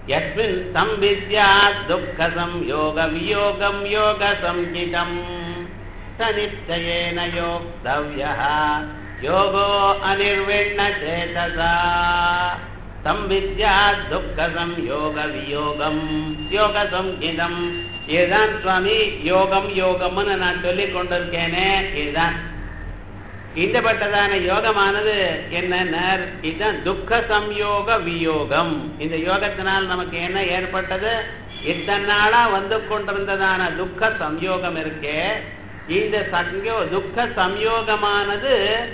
யஸ்மின் சம்வித்யாத் துக்க சம்யோக வியோகம் யோக சம்ஹிதம் சநிச்சயேன யோக்தவ்யः யோகோ அனிர்விண்ண சேதசா சம்வித்யாத் துக்க சம்யோக வியோகம் யோக சம்ஹிதம். இதுதான் சுவாமி யோகம் யோகம்னு நான் சொல்லிக் கொண்டிருக்கேனே. இதுதான் இந்தப்பட்டதான யோகமானது என்ன? இதுதான் துக்க சம்யோக வியோகம். இந்த யோகத்தினால் நமக்கு என்ன ஏற்பட்டது? இத்தனை நாளா வந்து கொண்டிருந்ததான துக்க சம்யோகம் இருக்கே, இந்த துக்க சம்யோகமானது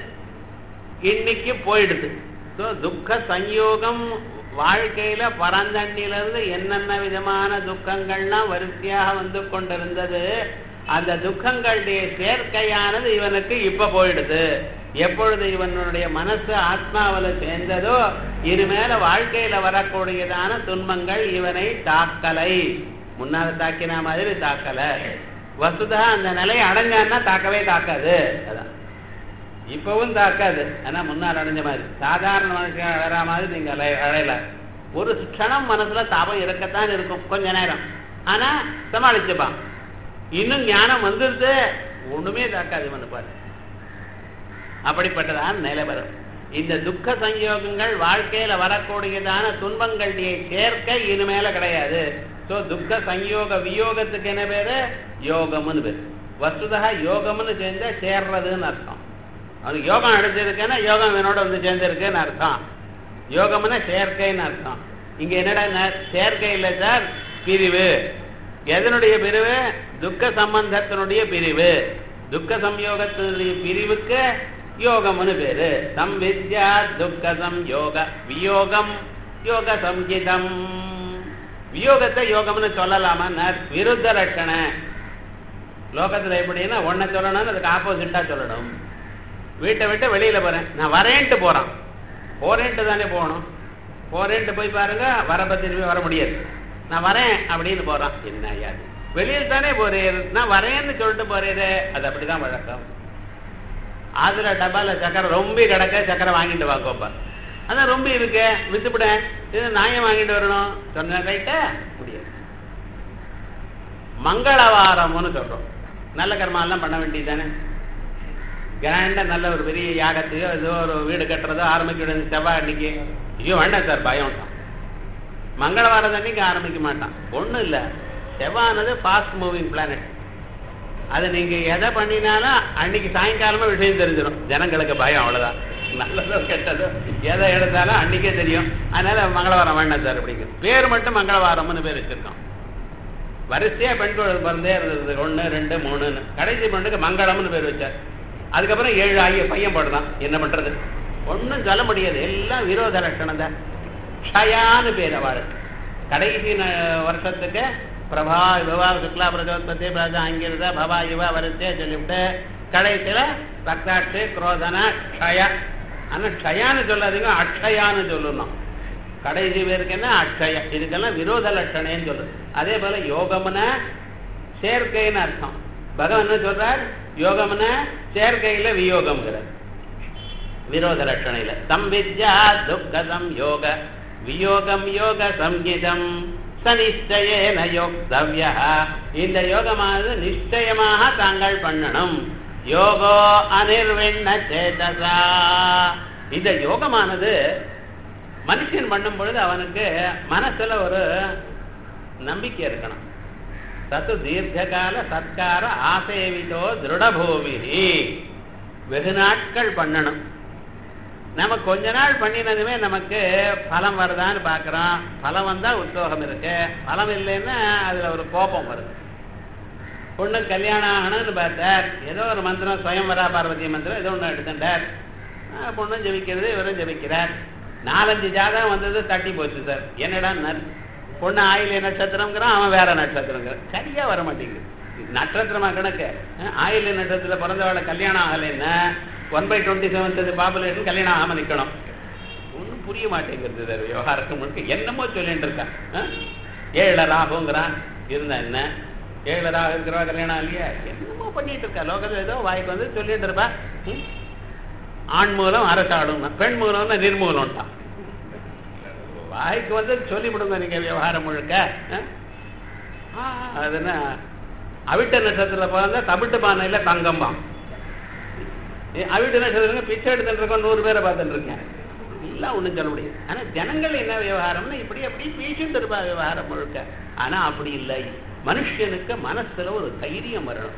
இன்னைக்கு போயிடுது. துக்க சம்யோகம் வாழ்க்கையில பரந்தண்ணிலிருந்து என்னென்ன விதமான துக்கங்கள்லாம் வரிசையாக வந்து கொண்டிருந்தது, அந்த துக்கங்களுடைய சேர்க்கையானது இவனுக்கு இப்ப போயிடுது. எப்பொழுது இவனுடைய மனசு ஆத்மாவில சேர்ந்ததோ இனிமேல வாழ்க்கையில வரக்கூடியதான துன்பங்கள் இவனை தாக்கலை. முன்னால தாக்கின மாதிரி தாக்கல. வசுதா அந்த நிலையை அடைஞ்சான்னா தாக்கவே தாக்காது. அதான் இப்பவும் தாக்காது. ஆனா முன்னால் அடைஞ்ச மாதிரி சாதாரண மனுஷன் வேற மாதிரி நீங்க அடையல. ஒரு க்ஷணம் மனசுல தாபம் இருக்கத்தான் இருக்கும் கொஞ்ச நேரம். ஆனா சமாளிச்சுப்பான். இன்னும் ஞானம் வந்துருது, ஒண்ணுமே தாக்காது இவனு பாரு. அப்படிப்பட்டதான் நிலை வரும். இந்த துக்க சங்கயோகங்கள் வாழ்க்கையில வரக்கூடியதான துன்பங்களுடைய சேர்க்கை இனிமேல கிடையாது. சோ துக்க சங்கயோக வியோகத்துக்கு என்ன பேரு? யோகம்னு பேரு. வசுதா யோகம்னு சேர்ந்தா சேர்றதுன்னு அர்த்தம். அவனுக்கு யோகம் அடைஞ்சிருக்குன்னா யோகம் இவனோட வந்து சேர்ந்திருக்குன்னு அர்த்தம். யோகம்னா சேர்க்கைன்னு அர்த்தம். இங்க என்னடா சேர்க்கை இல்லை சார், பிரிவு. எதனுடைய பிரிவு? துக்க சம்பந்தத்தினுடைய பிரிவு. துக்க சம்யோகத்தினுடைய பிரிவுக்கு யோகம்னு பேரு. சம்வித்யா துக்க சம்யோக வியோகம் யோக சம்ஹிதம். வியோகத்தை யோகம்னு சொல்லலாமா? விருத்த லட்சண. லோகத்துல எப்படின்னா ஒன்ன சொல்லணும்னு அதுக்கு ஆப்போசிட்டா சொல்லணும். வீட்டை விட்டு வெளியில போறேன், நான் வரேன்ட்டு போறான். போறேன்ட்டு தானே போகணும். போறேன்ட்டு போய் பாருங்க, வரப்ப திரும்பி வர முடியாது. நான் வரேன் அப்படின்னு போறான். என்ன ஐயாது, வெளியில் தானே போறேன், நான் வரேன்னு சொல்லிட்டு போறேரு. அது அப்படிதான் வழக்கம். அதுல டப்பால சக்கரை ரொம்ப கிடக்க, சக்கரை வாங்கிட்டு வாங்கப்பா. அதான் ரொம்ப இருக்கு, வித்துப்பிட. இது நாயம் வாங்கிட்டு வரணும் சொன்ன ரைட்டா முடியாது. மங்களவாரம்னு சொல்றோம். நல்ல கர்மாலாம் பண்ண வேண்டியது தானே. கிராண்டா நல்ல ஒரு பெரிய யாகத்தையோ ஏதோ ஒரு வீடு கட்டுறதோ ஆரம்பிக்க செவ்வாய் அன்னைக்கு. ஐயோ வேண்டாம் சார், பயம் தான். மங்களவாரம் அன்னைக்கு ஆரம்பிக்க மாட்டான். ஒன்றும் இல்லை, செவ்வானது ஃபாஸ்ட் மூவிங் பிளானட். அது நீங்க எதை பண்ணினாலும் அன்னைக்கு சாயங்காலமா விஷயம் தெரிஞ்சிடும். ஜனங்களுக்கு பயம், அவ்வளவுதான். நல்லதோ கெட்டதோ எதை எடுத்தாலும் அன்னைக்கே தெரியும். அதனால மங்களவாரம் வேண்டாம் சார் அப்படிங்கிறது. பேர் மட்டும் மங்களவாரம்னு பேர் வச்சிருக்கோம். வரிசையா பெண் குழந்தை பிறந்தே இருந்தது, 1 2 3ன்னு. கடைசி பெண்ணுக்கு மங்களம்னு பேர் வச்சார். அதுக்கப்புறம் 7 ஆகிய பையன் போடுதான். என்ன பண்றது, ஒன்றும் சொல்ல முடியாது. எல்லாம் விரோத லட்சணம் தான். க்ஷயான்னு பேர் அவள். கடைசி வருஷத்துக்கு பிரபா யுவா சுக்லா பிரஜோத்பத்தி பிரஜா அங்கிருத பவா யுவா வரிசையா சொல்லிவிட்டு கடைசியில ரக்தாட்சி குரோதனா க்ஷய. ஆனா க்ஷயான்னு சொல்லாதீங்க, அக்ஷயான்னு சொல்லணும். கடைசி பேருக்கு என்ன அக்ஷய. இதுக்கெல்லாம் விரோத லட்சணேன்னு சொல்லுது. அதே போல யோகம்னா சேர்க்கைன்னு அர்த்தம். பகவான் என்ன சொல்றார்? யோகம்னா சேர்க்கையில வியோகம்ங்கிறார், விரோத லட்சணையில. சம்வித்யா துக்க சம்யோக வியோகம் யோக சம்ஹிதம் சநிச்சயேன யோக்தவ்யः. இந்த யோகமானது நிச்சயமாக தாங்கள் பண்ணணும். யோகோ அனிர்விண்ண சேதசா. இந்த யோகமானது மனுஷன் பண்ணும் பொழுது அவனுக்கு மனசுல ஒரு நம்பிக்கை இருக்கணும். தத்து தீர்க்கால சத்கார ஆசேவிதோ திருடபூமிஹி. வெகு நாட்கள் பண்ணணும். நம்ம கொஞ்ச நாள் பண்ணினதுமே நமக்கு பலம் வருதான்னு பார்க்குறோம். பலம் வந்தால் உத்யோகம் இருக்கு, பலம் இல்லைன்னா அதில் ஒரு கோபம் வருது. பொண்ணு கல்யாணம் ஆகணும்னு பார்த்தார், ஏதோ ஒரு மந்திரம் ஸ்வயம்வரா பார்வதி மந்திரம் ஏதோ ஒன்று எடுத்துட்டார். பொண்ணும் ஜபிக்கிறது, இவரும் ஜபிக்கிறார். 4-5 ஜாதகம் வந்தது, தட்டி போச்சு சார். என்னடா பொண்ணு ஆயில நட்சத்திரங்கிறான், அவன் வேற நட்சத்திரங்கிறான். சரியா வர மாட்டேங்குது. நட்சத்திரமா கணக்கு. ஆயில நட்சத்திரத்தில் பிறந்தவளை கல்யாணம் ஆகலைன்னா 1/27 பாப்புலேஷன் கல்யாணம் ஆகாம நிற்கணும். ஒன்றும் புரிய மாட்டேங்கிறது சார். விவகாரத்துக்கு முழுக்க என்னமோ சொல்லிட்டு இருக்கான். 7 ராகுங்கிறான், இருந்தா என்ன? 7 ராகு இருக்கிறவா கல்யாணம் இல்லையா? என்னமோ பண்ணிட்டு இருக்கா. லோகத்தில் ஏதோ வாய்க்கு வந்து சொல்லிட்டு இருப்பா. ஆண் மூலம் அரசாடும், பெண் மூலம்னா நிர்மூலம்ட்டான். வாய்க்கு வந்து சொல்லிவிடுங்க நீங்க விவகாரம் முழுக்க. அதுன்னா அவிட்ட நட்சத்திரத்தில் பிறந்தா தவிட்டு பானையில தங்கம்பான். அவிட்ட நட்சத்திரம் பிச்சை எடுத்துட்டு இருக்கோம், 100 பேரை பார்த்துட்டு இருக்கேன், எல்லாம் ஒன்றும் சொல்ல முடியாது. ஆனால் ஜனங்கள் என்ன விவகாரம்னா இப்படி அப்படி பேசிட்டு இருப்பா விவகாரம் முழுக்க. ஆனால் அப்படி இல்லை. மனுஷனுக்கு மனசுல ஒரு தைரியம் வரணும்.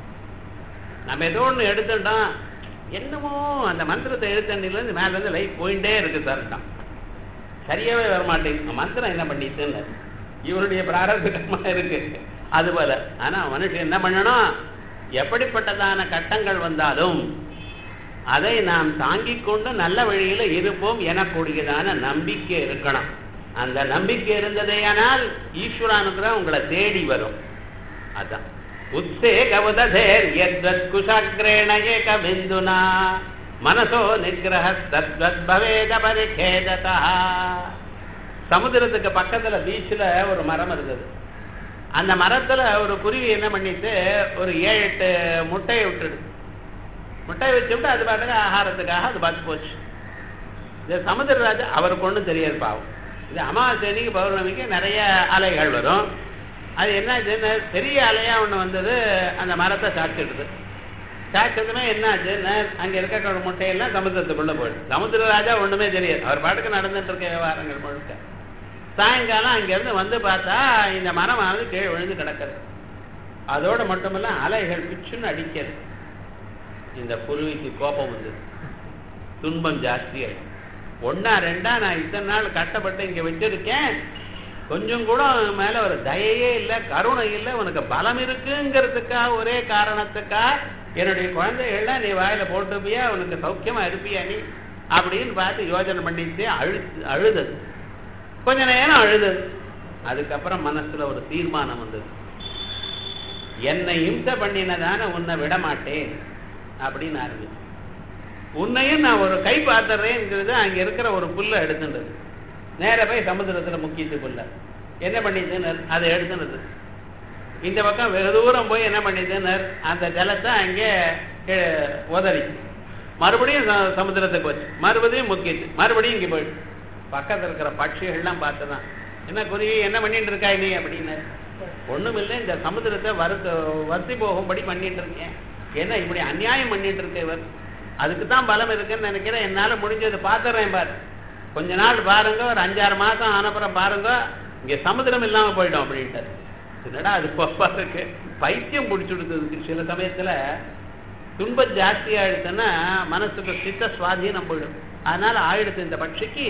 நம்ம ஏதோ ஒன்று எடுத்துட்டோம், என்னமோ அந்த மந்திரத்தை எழுத்தண்டிலேருந்து மேலேருந்து லைஃப் போயிட்டே இருக்கு சார்ட்டான், சரியாவே வரமாட்டேங்குது. மந்திரம் என்ன பண்ணிட்டுன்னு இவருடைய பிராரப்தமா இருக்கு அது போல. ஆனா மனுஷன் என்ன பண்ணணும், எப்படிப்பட்டதான கட்டங்கள் வந்தாலும் அதை நாம் தாங்கிக் கொண்டு நல்ல வழியில இருப்போம் எனக்கூடியதான நம்பிக்கை இருக்கணும். அந்த நம்பிக்கை இருந்ததேயானால் ஈஸ்வரானுகிரகம் உங்களை தேடி வரும். அதான் உத்ஸேகவதேர் யத்வத் குஷாக்ரேண ஏக பிந்துனா மனசோ நிகிரஹ தத்வத் பவேத பரிகேததா. சமுத்திரத்துக்கு பக்கத்துல பீச்சில் ஒரு மரம் இருந்தது. அந்த மரத்துல ஒரு குருவி என்ன பண்ணிட்டு ஒரு 7-8 முட்டையை விட்டுடுது. முட்டையை வச்சுட்டு அது பாட்டுக்கு ஆகாரத்துக்காக அது பார்த்து போச்சு. இது சமுத்திரராஜா அவருக்கு ஒன்றும் தெரியாது பாவம். இது அமாவாசைக்கு பௌர்ணமிக்கு நிறைய அலைகள் வரும். அது என்னாச்சுன்னு பெரிய அலையா ஒன்று வந்தது, அந்த மரத்தை சாப்பிட்டுடுது. சாப்பிட்டதுமே என்னாச்சுன்னு அங்கே இருக்க முட்டையெல்லாம் சமுத்திரத்துக்குள்ளே போயிடுது. சமுத்திரராஜா ஒன்றுமே தெரியாது, அவர் பாட்டுக்கு நடந்துட்டு இருக்க விவகாரங்கள் முழுக்க. சாயங்காலம் அங்கேருந்து வந்து பார்த்தா இந்த மரமானது கீழே விழுந்து கிடக்கிறது. அதோடு மட்டுமல்ல அலைகள் பிச்சுன்னு அடிக்கிறது. இந்த குருவிக்கு கோபம் வந்தது, துன்பம் ஜாஸ்தியாயிடும். 1-2 நான் இத்தனை நாள் கட்டப்பட்டு இங்கே வச்சிருக்கேன், கொஞ்சம் கூட மேல ஒரு தயையே இல்லை, கருணை இல்லை, உனக்கு பலம் இருக்குங்கிறதுக்காக ஒரே காரணத்துக்காக என்னுடைய குழந்தைகள்லாம் நீ வாயில போட்டுப்பியா, உனக்கு சௌக்கியமா இருப்பியா நீ அப்படின்னு பார்த்து யோஜனை பண்ணிட்டு அழுதது. கொஞ்ச நேரம் அழுதது. அதுக்கப்புறம் மனசுல ஒரு தீர்மானம் வந்தது, என்னை இம்சை பண்ணினதான உன்னை விட மாட்டேன் அப்படின்னு ஆரம்பிச்சு. உன்னையும் நான் ஒரு கை பார்த்துறேங்கிறது அங்க இருக்கிற ஒரு புல்லை எடுத்துன்றது. நேர போய் சமுத்திரத்துல முக்கிட்டு புல்ல என்ன பண்ணிதுன்னு அதை எடுத்துனது. இந்த பக்கம் வெகு தூரம் போய் என்ன பண்ணிதுன்னு அந்த ஜலத்தை அங்கே உதறி மறுபடியும் சமுத்திரத்துக்கு வச்சு மறுபடியும் முக்கிட்டு மறுபடியும் இங்கே போயிடுச்சு. பக்கத்தில் இருக்கிற பட்சிகள்லாம் பார்த்துதான், என்ன குருவி என்ன பண்ணிட்டு இருக்காய் நீ அப்படின்னு. ஒண்ணும் இல்லை, இந்த சமுத்திரத்தை வருத்தி போகும்படி பண்ணிட்டு இருக்கேன். என்ன இப்படி அநியாயம் பண்ணிட்டு இருக்க இவர், அதுக்கு தான் பலம் இருக்குன்னு நினைக்கிறேன், என்னால முடிஞ்சது பார்த்துறேன் பாரு, கொஞ்ச நாள் பாருங்க, ஒரு 5-6 மாசம் ஆனப்புறம் பாருங்க இங்க சமுத்திரம் இல்லாம போயிட்டோம் அப்படின்ட்டு. என்னடா அது பொப்பா இருக்கு, பைத்தியம் பிடிச்சு கொடுத்ததுக்கு. சில சமயத்துல துன்பம் ஜாஸ்தி ஆயிடுச்சுன்னா மனசுக்கு சித்த சுவாதீனம் போயிடும். அதனால ஆயிடுச்சு இந்த பட்சிக்கு.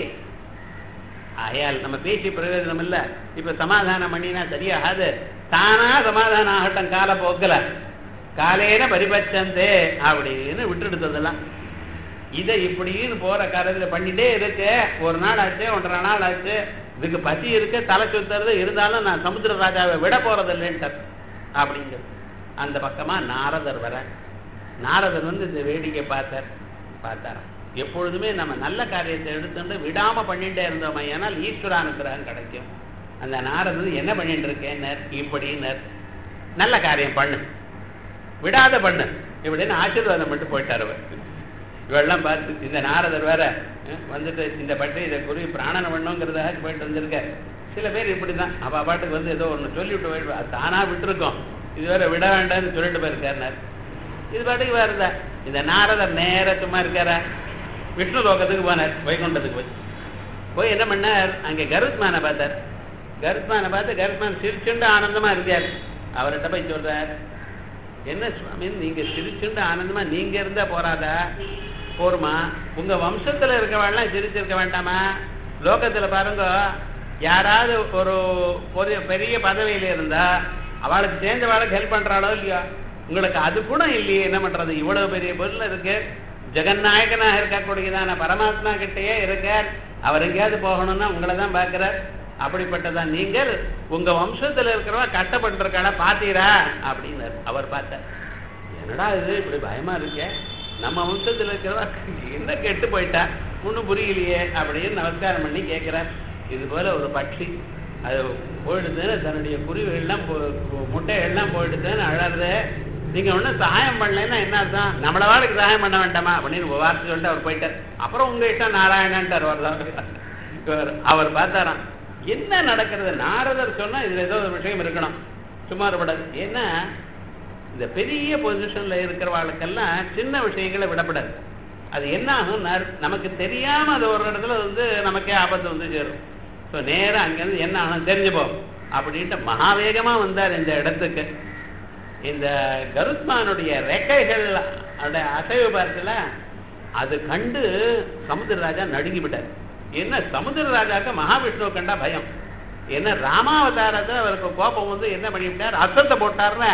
ஆயால் நம்ம பேசி பிரயோஜனம் இல்லை, இப்ப சமாதானம் பண்ணினா சரியாகாது, தானா சமாதானம் ஆகட்டும், கால போக்கல காலேன பரிபட்சந்தே அப்படின்னு விட்டுடுத்ததெல்லாம். இதை இப்படின்னு போற காலத்தில் பண்ணிட்டே இருக்கு. ஒரு நாள் ஆச்சு, 1.5 நாள் ஆச்சு, இதுக்கு பசி இருக்கு, தலை சுத்துறது, இருந்தாலும் நான் சமுத்திர ராஜாவை விட போறது இல்லைன்ட்டு அப்படிங்கிறது. அந்த பக்கமா நாரதர் வர, நாரதர் வந்து இந்த வேடிக்கை பார்த்தாராம். எப்பொழுதுமே நம்ம நல்ல காரியத்தை எடுத்துட்டு விடாம பண்ணிட்டே இருந்தோம், ஏன்னால் ஈஸ்வரானுகிரகம் கிடைக்கும். அந்த நாரதர் என்ன பண்ணிட்டு இருக்கேன்னர், இப்படின்னர், நல்ல காரியம் பண்ணு, விடாத பண்ணு இப்படின்னு ஆசீர்வாதம் மட்டும் போயிட்டார் அவர். இவெல்லாம் பார்த்து இந்த நாரதர் வேற வந்துட்டு இந்த பற்றி இதை குருவி பிராணனை பண்ணுங்கிறதாக போயிட்டு வந்திருக்க. சில பேர் இப்படிதான் அவ பாட்டுக்கு வந்து ஏதோ ஒன்று சொல்லிவிட்டு போயிடுவா, தானா விட்டுருக்கோம், இது வேற விட வேண்டாம்னு சொல்லிட்டு போயிருக்காருனார். இது பாட்டுக்கு வருதா. இந்த நாரதர் நேர சும்மா இருக்கார, விஷ்ணு லோகத்துக்கு போனார், வைகுண்டத்துக்கு போய் என்ன பண்ணார், அங்கே கருத்மானை பார்த்தார். கருத்மானை பார்த்து கருத்மான் சிரிச்சுண்டு ஆனந்தமா இருக்கார். அவர்கிட்ட போய் சொல்றார், என்ன சுவாமி நீங்க சிரிச்சுண்டு ஆனந்தமா நீங்க இருந்தா போறாதா, போருமா, உங்க வம்சத்துல இருக்கவாள்லாம் சிரிச்சிருக்க வேண்டாமா? லோகத்துல பாருங்க, யாராவது ஒரு பெரிய பதவியில இருந்தா அவளுக்கு சேர்ந்தவாளுக்கு ஹெல்ப் பண்றாளோ இல்லையா, உங்களுக்கு அது கூட இல்லையே, என்ன பண்றது? இவ்வளவு பெரிய பொருள் இருக்கு, ஜெகநாயகனாக இருக்கக்கூடியதான பரமாத்மா கிட்டேயே இருக்கார், அவர் எங்கேயாவது போகணும்னா உங்களை தான் பார்க்கிறார். அப்படிப்பட்டதான் நீங்கள், உங்க வம்சத்துல இருக்கிறவா கஷ்டப்பட்டிருக்காளா பாத்தீரா அப்படின்னு அவர் பார்த்தார். என்னடா இது இப்படி பயமா இருக்க, நம்ம வம்சத்துல இருக்கிறவா என்ன கெட்டு போயிட்டா ஒன்றும் புரியலையே அப்படின்னு நமஸ்காரம் பண்ணி கேட்கிறார். இது போல ஒரு பட்சி அது போயிடுதுன்னு தன்னுடைய குருவிகள்லாம் முட்டைகள்லாம் போயிடுதுன்னு அழறது. நீங்க ஒன்றும் சகாயம் பண்ணலன்னா என்ன அர்த்தம், நம்மள வாழ்க்கை சகாயம் பண்ண வேண்டாமா அப்படின்னு வார்த்தை சொல்லிட்டு அவர் போயிட்டார். அப்புறம் உங்க இஷ்டம் நாராயணன்ட்டார். வரதான் அவர் பார்த்தாராம் என்ன நடக்கிறது. நாரதர் சொன்னா இதுல ஏதோ ஒரு விஷயம் இருக்கணும், சும்மா இருப்படாது. ஏன்னா இந்த பெரிய பொசிஷன்ல இருக்கிறவாளுக்கெல்லாம் சின்ன விஷயங்களை விடப்படாது. அது என்ன ஆகும், நமக்கு தெரியாம அது ஒரு இடத்துல நமக்கே ஆபத்து சேரும். ஸோ நேரம் அங்கிருந்து என்ன ஆகும் தெரிஞ்சுப்போம் அப்படின்ட்டு மகாவேகமா வந்தார் இந்த இடத்துக்கு. இந்த கருத்மானுடைய ரெக்கைகள் அசைவு பார்த்தல அது கண்டு சமுத்திரராஜா நடுங்கி விட்டார். என்ன சமுத்திரராஜாக்கு மகாவிஷ்ணுவை கண்டா பயம். என்ன ராமாவதாரத்தை அவருக்கு கோபம் என்ன பண்ணிவிட்டார், அசத்தை போட்டார்னா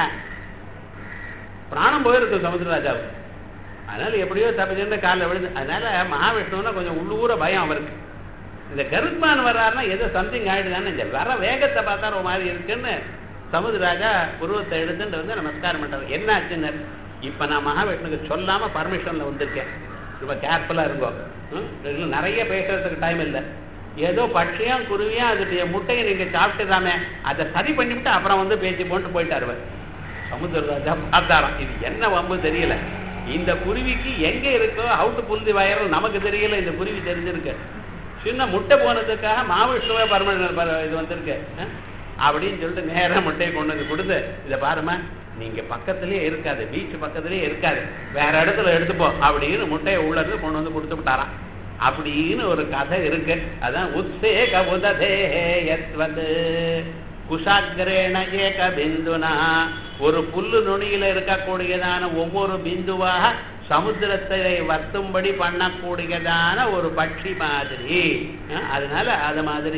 பிராணம் போயிருக்கு சமுத்திரராஜாவுக்கு. அதனால எப்படியோ தப்பிச்சுட்டு காலில் விழுந்து. அதனால மகாவிஷ்ணுன்னா கொஞ்சம் உள்ளூர பயம் அவருக்கு. இந்த கருத்மான் வர்றாருன்னா ஏதோ சம்திங் ஆயிடுதான்னு இந்த வர வேகத்தை பார்த்தா ஒரு மாதிரி இருக்குன்னு சமுதிரராஜா உருவத்தை எடுத்துட்டு நமஸ்காரம் பண்றாரு. என்ன ஆச்சுன்னு, இப்ப நான் மகாவிஷ்ணுக்கு சொல்லாம பர்மிஷன்ல வந்திருக்கேன், ரொம்ப கேர்ஃபுல்லா இருக்கும், நிறைய பேசுறதுக்கு டைம் இல்லை. ஏதோ பட்சியம் குருவியா அதோடைய முட்டையை நீங்க சாப்பிட்டுதாமே அதை சரி பண்ணிவிட்டு அப்புறம் பேசி போட்டு போயிட்டாரு. சமுத்திரராஜா பார்த்தாராம், இது என்ன வம்பு தெரியல, இந்த குருவிக்கு எங்க இருக்கோ அவுட்டு புல்தி வயரம் நமக்கு தெரியல, இந்த குருவி தெரிஞ்சிருக்கு, சின்ன முட்டை போனதுக்காக மகாவிஷ்ணுவே பர்மனன்ட் இது வந்திருக்கு அப்படின்னு சொல்லிட்டு நேரம் முட்டையை கொண்டு கொடுத்து, இதை பாருமா நீங்க பக்கத்திலேயே இருக்காது, பீச் பக்கத்திலேயே இருக்காது, வேற இடத்துல எடுத்துப்போம் அப்படின்னு முட்டையை உள்ள இருந்து கொண்டு கொடுத்து விட்டாராம். அப்படின்னு ஒரு கதை இருக்கு. அதான் உத்சேக உததேயத்வது குஷாகிரேண ஏக பிந்துனா, ஒரு புல்லு நுனியில இருக்கக்கூடியதான ஒவ்வொரு பிந்துவாக சமுத்திரத்தை வத்தும்படி பண்ணக்கூடியதான ஒரு பட்சி மாதிரி. அதனால அது மாதிரி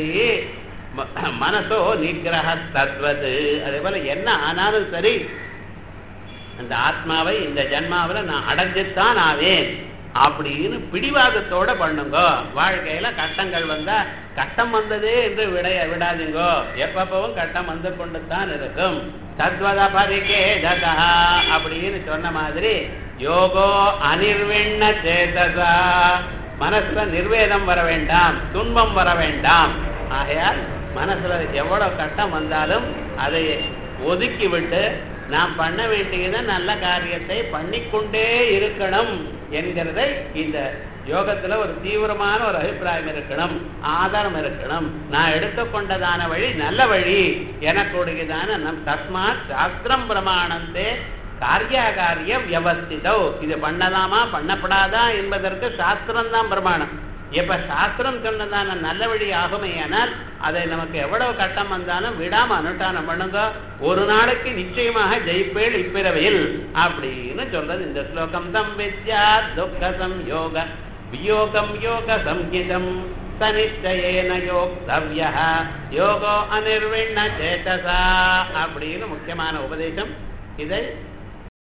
மனசோ நிகிரக தத்வது. அதே போல என்ன ஆனாலும் சரி அந்த ஆத்மாவை இந்த ஜன்மாவில் நான் அடைஞ்சுத்தான் ஆவேன் அப்படின்னு பிடிவாதத்தோட பண்ணுங்க. வாழ்க்கையில கட்டங்கள் வந்தா கட்டம் வந்ததே என்று விடாதீங்கோ, எப்பவும் கட்டம் வந்து கொண்டு தான் இருக்கும். தத்வத பரிகேதா அப்படின்னு சொன்ன மாதிரி யோகோ அனிர்விண்ண சேதசா, மனசுல நிர்வேதம் வர வேண்டாம், துன்பம் வர வேண்டாம். ஆகையால் மனசுல எவ்வளவு கட்டம் வந்தாலும் அதை ஒதுக்கி விட்டு நாம் பண்ண வேண்டியதை நல்ல காரியத்தை பண்ணிக்கொண்டே இருக்கணும் என்கிறதை இந்த யோகத்துல ஒரு தீவிரமான ஒரு அபிப்பிராயம் இருக்கணும், ஆதாரம் இருக்கணும். நான் எடுத்துக்கொண்டதான வழி நல்ல வழி எனக்கூடியதான நம் தஸ்மாத் சாஸ்திரம் பிரமாணந்தே காரியாகாரிய வியவஸ்திதோ. இது பண்ணலாமா பண்ணப்படாதா என்பதற்கு சாஸ்திரம் தான் பிரமாணம். எப்ப சாஸ்திரம் சொன்னதான நல்ல வழி ஆகுமையானால் அதை நமக்கு எவ்வளவு கட்டம் வந்தாலும் விடாம அனுஷ்டானம் பண்ணுங்க, ஒரு நாளைக்கு நிச்சயமாக ஜெயிப்பேள் இப்பிறவையில் அப்படின்னு சொல்றது இந்த ஸ்லோகம். தம் வித்யா துக்கம் யோக வியோகம் யோக சம்ஹிதம் சனிச்சயேன யோக்தவ்யா யோகோ அனிர்விண்ண சேதசா அப்படின்னு முக்கியமான உபதேசம். இதை